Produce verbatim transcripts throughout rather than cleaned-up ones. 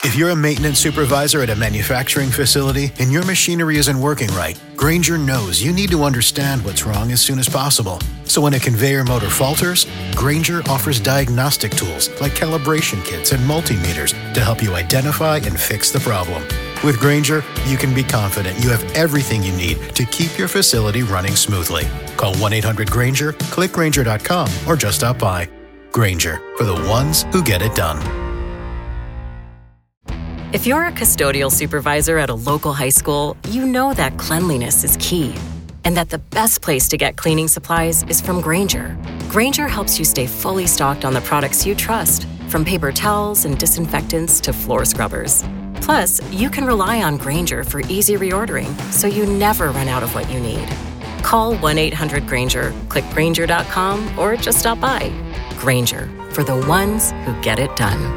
If you're a maintenance supervisor at a manufacturing facility and your machinery isn't working right, Grainger knows you need to understand what's wrong as soon as possible. So when a conveyor motor falters, Grainger offers diagnostic tools like calibration kits and multimeters to help you identify and fix the problem. With Grainger, you can be confident you have everything you need to keep your facility running smoothly. Call one eight hundred Grainger, click Grainger dot com, or just stop by. Grainger, for the ones who get it done. If you're a custodial supervisor at a local high school, you know that cleanliness is key, and that the best place to get cleaning supplies is from Grainger. Grainger helps you stay fully stocked on the products you trust, from paper towels and disinfectants to floor scrubbers. Plus, you can rely on Grainger for easy reordering, so you never run out of what you need. Call one eight hundred Grainger, click Grainger dot com, or just stop by. Grainger, for the ones who get it done.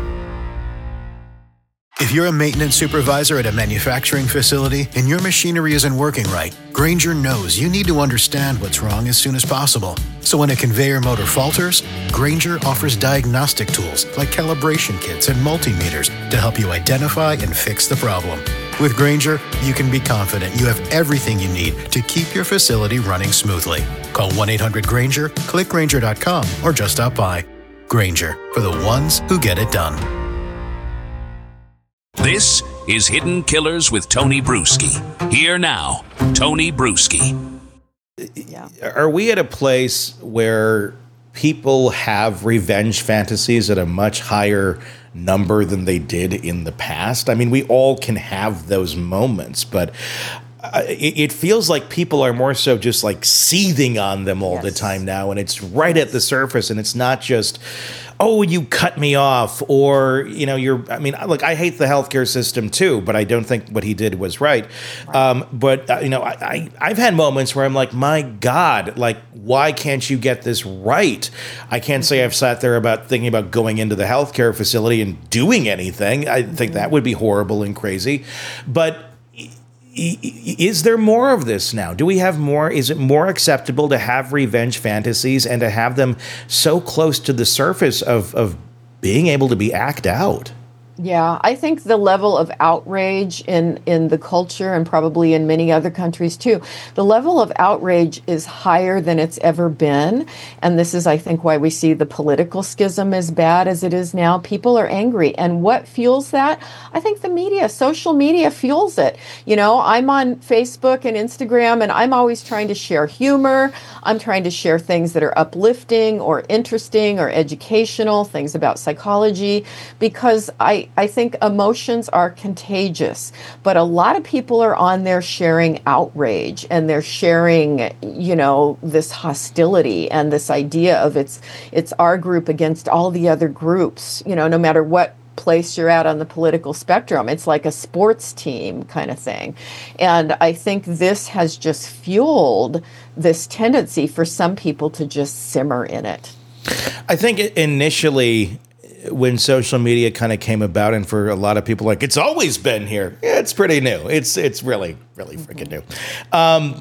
If you're a maintenance supervisor at a manufacturing facility and your machinery isn't working right, Grainger knows you need to understand what's wrong as soon as possible. So when a conveyor motor falters, Grainger offers diagnostic tools like calibration kits and multimeters to help you identify and fix the problem. With Grainger, you can be confident you have everything you need to keep your facility running smoothly. Call one eight hundred Grainger, click Grainger dot com, or just stop by. Grainger, for the ones who get it done. This is Hidden Killers with Tony Bruschi. Here now, Tony Bruschi. Yeah. Are we at a place where people have revenge fantasies at a much higher number than they did in the past? I mean, we all can have those moments, but uh, it, it feels like people are more so just like seething on them all yes. the time now, and it's right at the surface, and it's not just, oh, you cut me off, or, you know, you're, I mean, look, I hate the healthcare system too, but I don't think what he did was right. right. Um, but, uh, you know, I, I, I've had moments where I'm like, my God, like, why can't you get this right? I can't say I've sat there about thinking about going into the healthcare facility and doing anything. I think that would be horrible and crazy. But is there more of this now? Do we have more? Is it more acceptable to have revenge fantasies and to have them so close to the surface of, of being able to be acted out? Yeah, I think the level of outrage in, in the culture, and probably in many other countries too, the level of outrage is higher than it's ever been. And this is, I think, why we see the political schism as bad as it is now. People are angry. And what fuels that? I think the media, social media fuels it. You know, I'm on Facebook and Instagram, and I'm always trying to share humor. I'm trying to share things that are uplifting or interesting or educational, things about psychology, because I I think emotions are contagious, but a lot of people are on there sharing outrage, and they're sharing, you know, this hostility and this idea of it's it's our group against all the other groups, you know, no matter what place you're at on the political spectrum. It's like a sports team kind of thing. And I think this has just fueled this tendency for some people to just simmer in it. I think initially, when social media kind of came about, and for a lot of people, like, it's always been here. Yeah, it's pretty new. It's it's really, really freaking new. Um,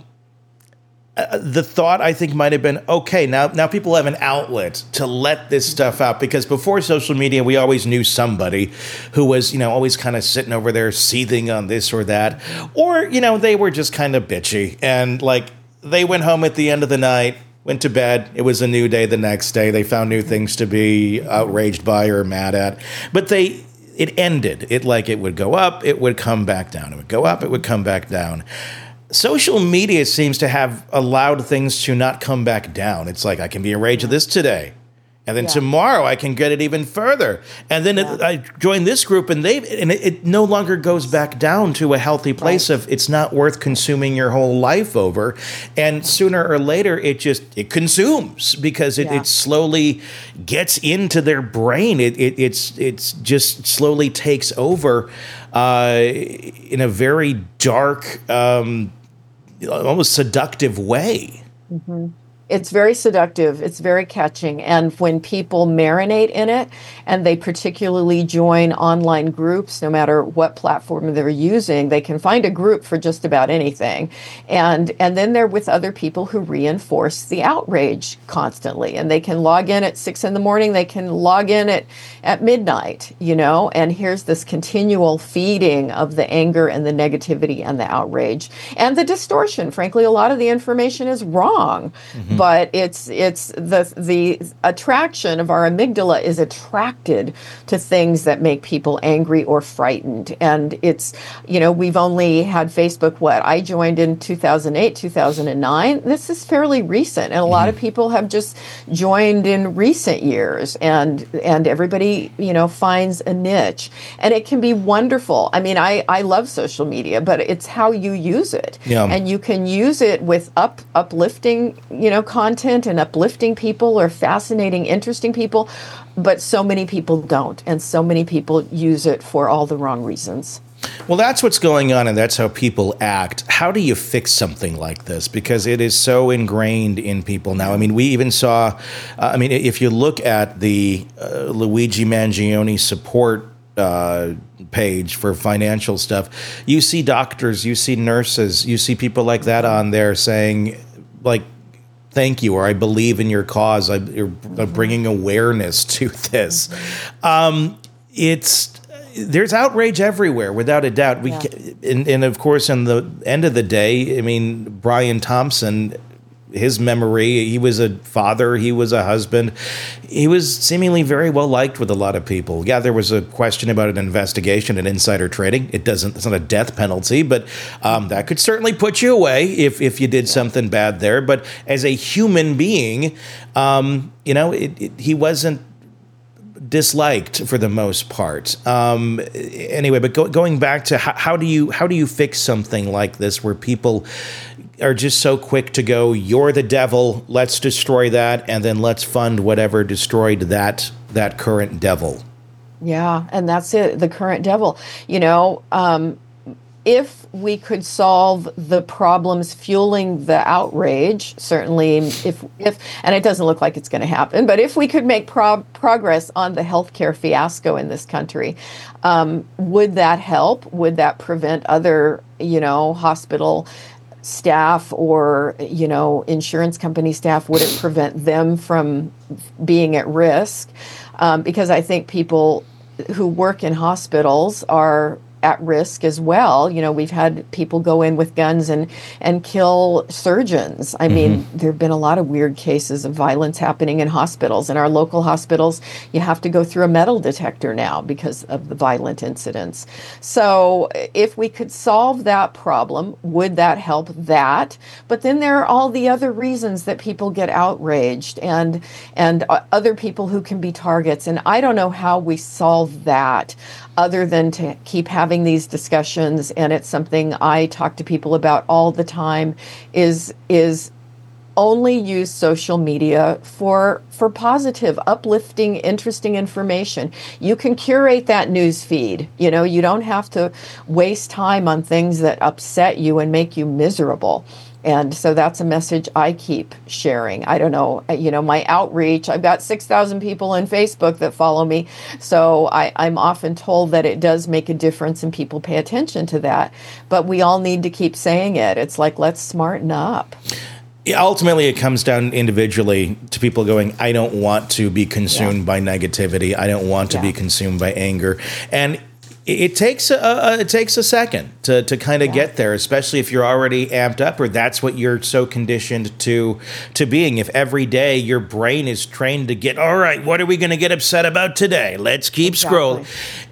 uh, the thought, I think, might have been, okay, now now people have an outlet to let this stuff out, because before social media, we always knew somebody who was, you know, always kind of sitting over there seething on this or that. Or, you know, they were just kind of bitchy, and, like, they went home at the end of the night, went to bed. It was a new day the next day. They found new things to be outraged by or mad at. But they, it ended. It like it would go up, it would come back down. It would go up, it would come back down. Social media seems to have allowed things to not come back down. It's like, I can be enraged at this today, and then yeah. tomorrow I can get it even further. And then yeah. it, I join this group, and they and it, it no longer goes back down to a healthy place right. of it's not worth consuming your whole life over. And sooner or later, it just it consumes, because it, yeah. it slowly gets into their brain. It, it it's it's just slowly takes over uh, in a very dark, um, almost seductive way. Mm-hmm. It's very seductive. It's very catching. And when people marinate in it and they particularly join online groups, no matter what platform they're using, they can find a group for just about anything. And and then they're with other people who reinforce the outrage constantly. And they can log in at six in the morning. They can log in at, at midnight, you know, and here's this continual feeding of the anger and the negativity and the outrage and the distortion. Frankly, a lot of the information is wrong. Mm-hmm. But it's it's the the attraction of our amygdala is attracted to things that make people angry or frightened. And it's, you know, we've only had Facebook, what, I joined in two thousand eight, two thousand nine. This is fairly recent. And a lot of people have just joined in recent years. And and everybody, you know, finds a niche. And it can be wonderful. I mean, I, I love social media, but it's how you use it. Yeah. And you can use it with up uplifting, you know, content and uplifting people or fascinating, interesting people, but so many people don't, and so many people use it for all the wrong reasons. Well, that's what's going on, and that's how people act. How do you fix something like this? Because it is so ingrained in people now. I mean, we even saw, uh, I mean, if you look at the uh, Luigi Mangione support uh, page for financial stuff, you see doctors, you see nurses, you see people like that on there saying, like, thank you, or I believe in your cause. I, you're bringing awareness to this. Um, it's there's outrage everywhere, without a doubt. We, yeah. and, and of course, in the end of the day, I mean, Brian Thompson, his memory, he was a father, he was a husband. He was seemingly very well liked with a lot of people. Yeah, there was a question about an investigation and insider trading. It doesn't, it's not a death penalty, but um, that could certainly put you away if, if you did something bad there. But as a human being, um, you know, it, it, he wasn't disliked for the most part. Um, anyway, but go, going back to how, how do you how do you fix something like this where people are just so quick to go, you're the devil, let's destroy that, and then let's fund whatever destroyed that that current devil. Yeah, and that's it, the current devil. You know, um, if we could solve the problems fueling the outrage, certainly, if if and it doesn't look like it's going to happen, but if we could make pro- progress on the healthcare fiasco in this country, um, would that help? Would that prevent other, you know, hospital staff or, you know, insurance company staff? Would it prevent them from being at risk? Um, because I think people who work in hospitals are at risk as well. You know, we've had people go in with guns and and kill surgeons. I mean, mm-hmm. there have been a lot of weird cases of violence happening in hospitals. In our local hospitals, you have to go through a metal detector now because of the violent incidents. So if we could solve that problem, would that help that? But then there are all the other reasons that people get outraged and and other people who can be targets. And I don't know how we solve that other than to keep having these discussions. And it's something I talk to people about all the time, is is only use social media for for positive, uplifting, interesting information. You can curate that news feed. You know, you don't have to waste time on things that upset you and make you miserable. And so that's a message I keep sharing. I don't know, you know, my outreach, I've got six thousand people on Facebook that follow me. So I, I'm often told that it does make a difference and people pay attention to that. But we all need to keep saying it. It's like, let's smarten up. Yeah, ultimately, it comes down individually to people going, I don't want to be consumed yeah. by negativity. I don't want to yeah. be consumed by anger. And It takes a, a it takes a second to to kind of yeah. get there, especially if you're already amped up, or that's what you're so conditioned to to being. If every day your brain is trained to get, all right, what are we going to get upset about today? Let's keep exactly. scrolling.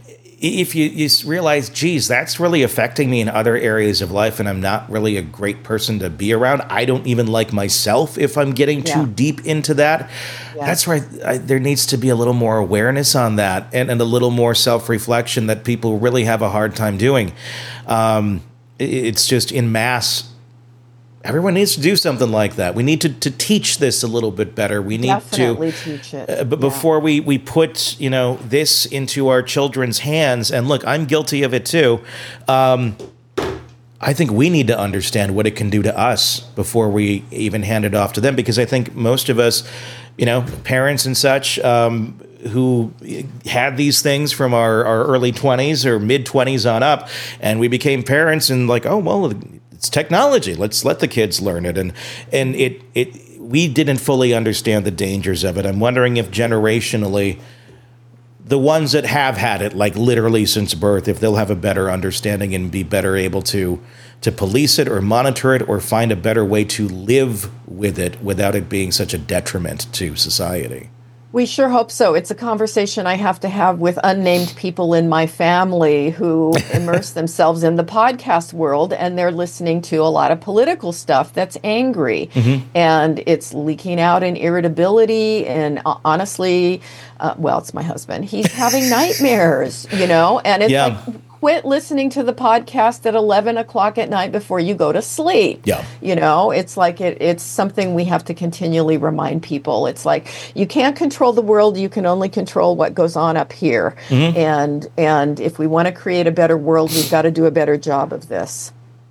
If you, you realize, geez, that's really affecting me in other areas of life, and I'm not really a great person to be around. I don't even like myself if I'm getting yeah. too deep into that. Yeah. That's where I, I, there needs to be a little more awareness on that, and, and a little more self-reflection that people really have a hard time doing. Um, it, it's just in mass. Everyone needs to do something like that. We need to, to teach this a little bit better. We need Definitely to teach it. Uh, but yeah. before we, we put, you know, this into our children's hands, and look, I'm guilty of it too. Um, I think we need to understand what it can do to us before we even hand it off to them, because I think most of us, you know, parents and such, um, who had these things from our, our early twenties or mid twenties on up, and we became parents and like, oh, well, it's technology. Let's let the kids learn it. And and it it we didn't fully understand the dangers of it. I'm wondering if generationally, the ones that have had it, like literally since birth, if they'll have a better understanding and be better able to to police it or monitor it or find a better way to live with it without it being such a detriment to society. We sure hope so. It's a conversation I have to have with unnamed people in my family who immerse themselves in the podcast world, and they're listening to a lot of political stuff that's angry. Mm-hmm. And it's leaking out in irritability. And uh, honestly, uh, well, it's my husband. He's having nightmares, you know, and it's yeah. like, quit listening to the podcast at eleven o'clock at night before you go to sleep. Yeah. You know, it's like it, it's something we have to continually remind people. It's like you can't control the world. You can only control what goes on up here. Mm-hmm. And and if we want to create a better world, we've got to do a better job of this.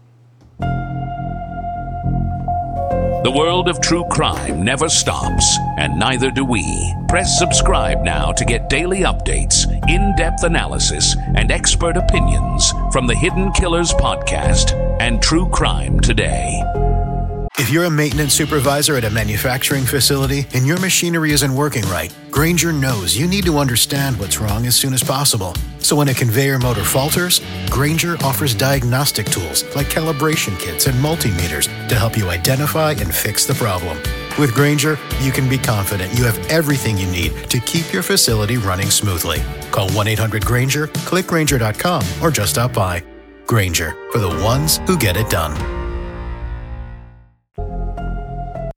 The world of true crime never stops, and neither do we. Press subscribe now to get daily updates, in-depth analysis, and expert opinions from the Hidden Killers podcast and True Crime Today. If you're a maintenance supervisor at a manufacturing facility and your machinery isn't working right, Grainger knows you need to understand what's wrong as soon as possible. So when a conveyor motor falters, Grainger offers diagnostic tools like calibration kits and multimeters to help you identify and fix the problem. With Grainger, you can be confident you have everything you need to keep your facility running smoothly. Call one eight hundred Grainger, click Grainger dot com, or just stop by. Grainger, for the ones who get it done.